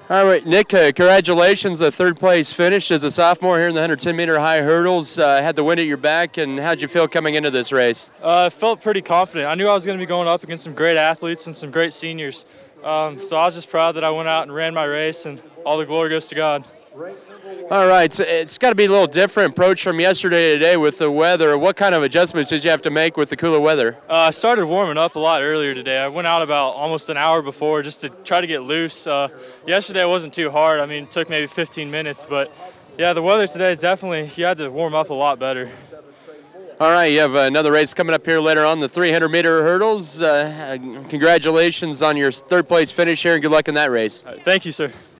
All right, Nick, congratulations, a third place finish as a sophomore here in the 110-meter high hurdles. Had the wind at your back, and how'd you feel coming into this race? I felt pretty confident. I knew I was going to be going up against some great athletes and some great seniors. So I was just proud that I went out and ran my race, and all the glory goes to God. All right, so it's got to be a little different approach from yesterday to today with the weather. What kind of adjustments did you have to make with the cooler weather? I started warming up a lot earlier today. I went out about almost an hour before just to try to get loose. Yesterday it wasn't too hard. I mean, it took maybe 15 minutes, but yeah, the weather today is definitely, you had to warm up a lot better. All right, you have another race coming up here later on, the 300-meter hurdles. Congratulations on your third place finish here, and good luck in that race. Thank you, sir.